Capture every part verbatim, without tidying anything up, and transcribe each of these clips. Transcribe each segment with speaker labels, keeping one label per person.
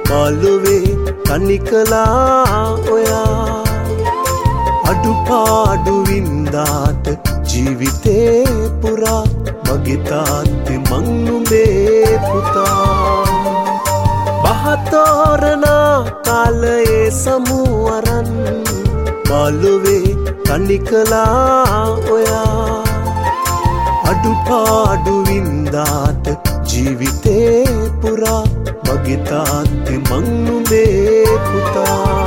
Speaker 1: මාළුවේ තනිකලා ඔයා අඩුපාඩු වින්දාට ජීවිතේ පුරා මගේ තාත්තේ මං නුඹේ පුතා බහතෝරන කාලයේ සමුවරන් මාළුවේ තනිකලා ඔයා අඩුපාඩු වින්දාට ජීවිතේ පුරා මගේ තාත්තේ මං නුඹේ පුතා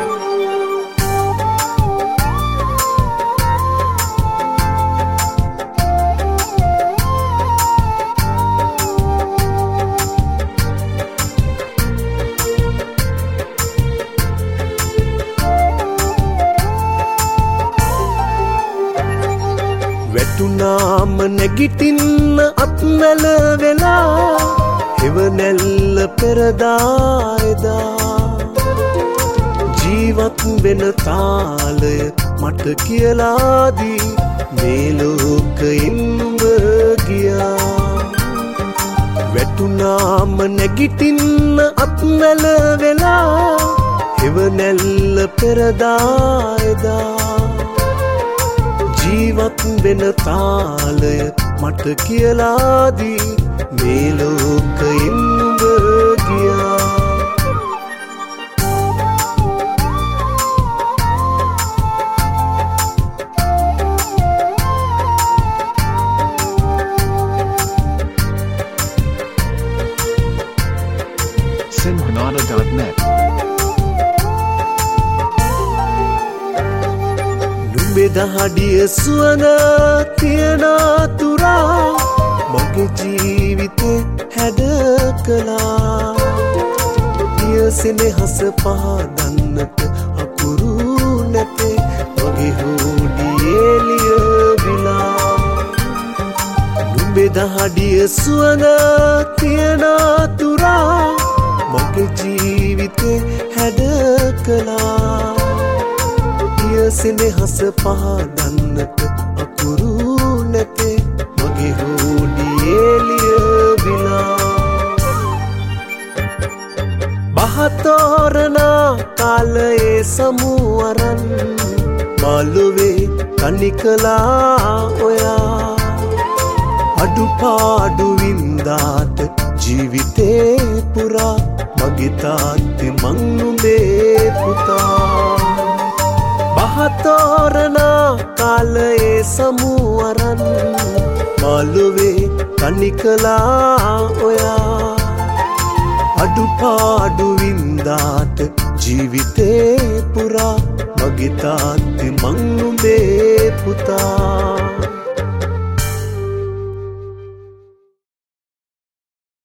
Speaker 1: වැටුනාම නැගිටින්න අත්මැල වෙලා හෙවනැල්ල පෙරදා එදා ජීවත් වෙන තාලය මට කියලා දී මේ ලෝකෙින් නුඹ ගියා වැටුනාම නැගිටින්න අත්මැල වෙලා හෙවනැල්ල පෙරදා එදා ජීවත් වෙන තාලය මට කියලා දී මේ ලෝකෙින් නුඹ ගියා
Speaker 2: simhanana dot net
Speaker 1: බෙදහඩිය සුවඳ තියන තුරා මගේ ජීවිතේ හැඩ කළා පියසෙනෙහස පහදන්නට අකුරු නැතේ මගේ හුඩියේ ලියවිලා නුඹෙදහඩිය සුවඳ තියන තුරා මගේ ජීවිතේ හැඩ කළා සිනෙහස පහදන්නට අකුරු නැතේ මගේ හුඩියේ ලියවිලා බහතෝරන කාලයේ සමුවරන් මාළුවේ තනිකලා ඔයා අඩුපාඩු වින්දාට ජීවිතේ පුරා මගේ තාත්තේ මං නුඹේ පුතා බහතෝරන කාලයේ සමුවරන් මාළුවේ තනිකලා ඔයා අඩුපාඩු වින්දාට ජීවිතේ පුරා මගේ තාත්තේ මං නුඹේ පුතා